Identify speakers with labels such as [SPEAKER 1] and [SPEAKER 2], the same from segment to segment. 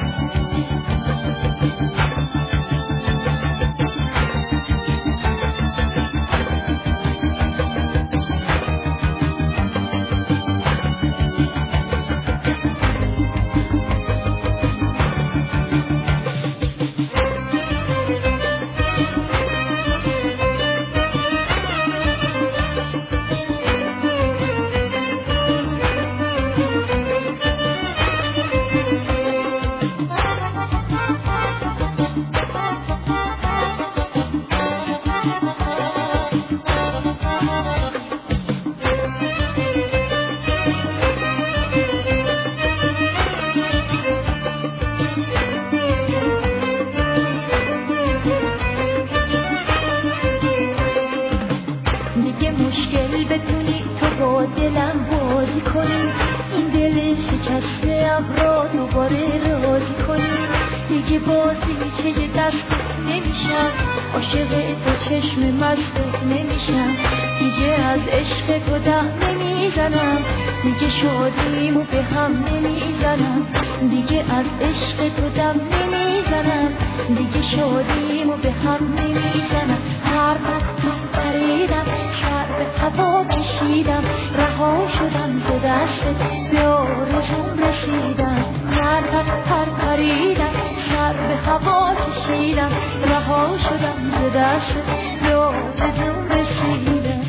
[SPEAKER 1] مشکل بتونی تو با دلم بازی کنی، این دل شکسته‌ام را دوباره راضی کنی. دیگه بازیچه دستت نمیشم، عاشق تو چشم مستت نمیشم. دیگه از عشق تو دم نمیزنم، دیگه شادیمو به هم نمیزنم. دیگه از عشق تو دم نمیزنم، دیگه شادیمو به هم نمیزنم. هر وقت پریدم سر به هوا کشیدم، رها شدم ز دستت به آرزوم رسیدم. هر وقت پریدم سر به هوا کشیدم، رها شدم ز دستت به آرزوم رسیدم.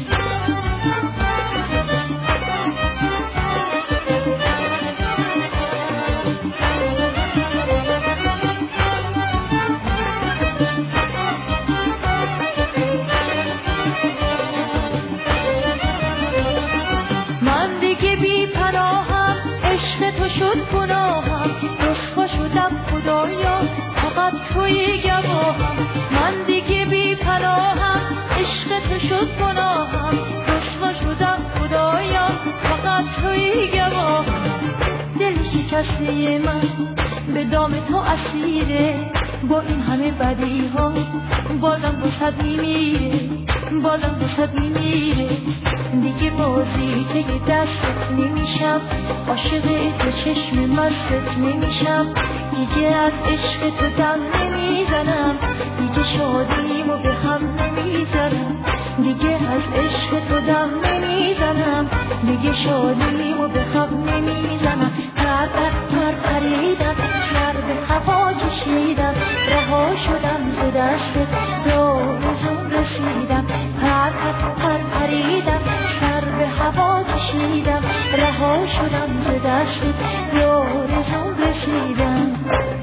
[SPEAKER 1] تو شد گناهم، رسوا شدم خدایا، فقط توی گواهم. من دیگه بی پناهم، عشق تو شد گناهم، رسوا شدم خدایا، فقط توی گواهم. دل شکسته من به دام تو اسیره، با این همه بدی ها بازم واسط میمیره، بازم واسط میمیره. دیگه بازیچه دستت نمیشم، عاشق تو چشم مستت نمیشم. دیگه از عشق تو دم نمیزنم، دیگه شادیمو به هم نمیزنم. دیگه از عشق تو دم نمیزنم، دیگه شادیمو به هم نمیزنم. هر پریدم سر به هوا کشیدم، رها شدم ز دستت به آرزوم رسیدم. هر پریدم سر به هوا کشیدم، رها شدم ز دستت به آرزوم رسیدم.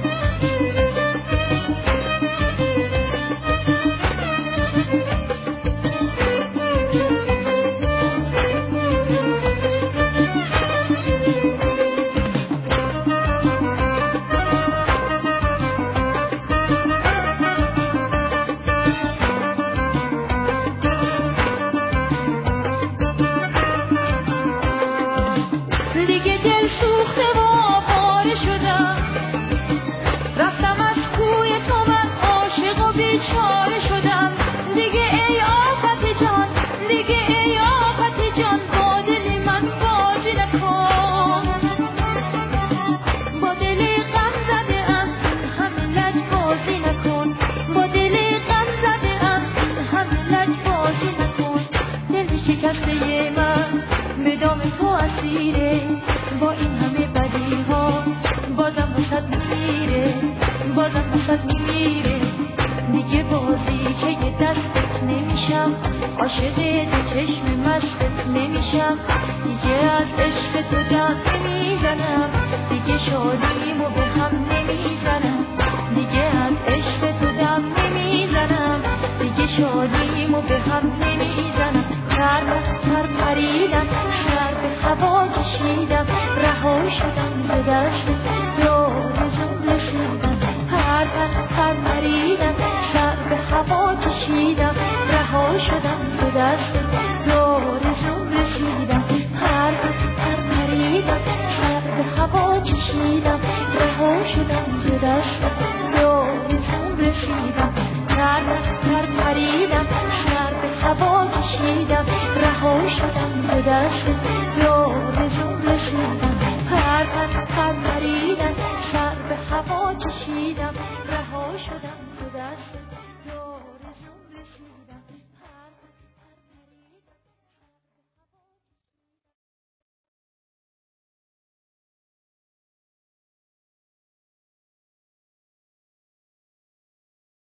[SPEAKER 1] شکسته من به دام تو اسیره، با این همه بدی ها بازم واسط میمیره، بازم واسط میمیره. دیگه بازیچه دستت نمیشم، عاشق تو چشم مستت نمیشم. دیگه از عشق تو دم نمیزنم، دیگه شادیمو به هم نمیزنم. دیگه از عشق تو دم نمیزنم، دیگه شادیمو به هم نمیزنم. هر پریدم سر به هوا کشیدم، رها شدم ز دستت به آرزوم رسیدم. هر پریدم سر به هوا کشیدم، رها شدم ز دستت به آرزوم رسیدم. هر پریدم سر به هوا کشیدم، رها شدم ز دستت به آرزوم رسیدم. هر پریدم سر به هوا کشیدم، رها شدم ز دستت به آرزوم رسیدم. هر پریدم سر به هوا چشیدم رها شدم تو دست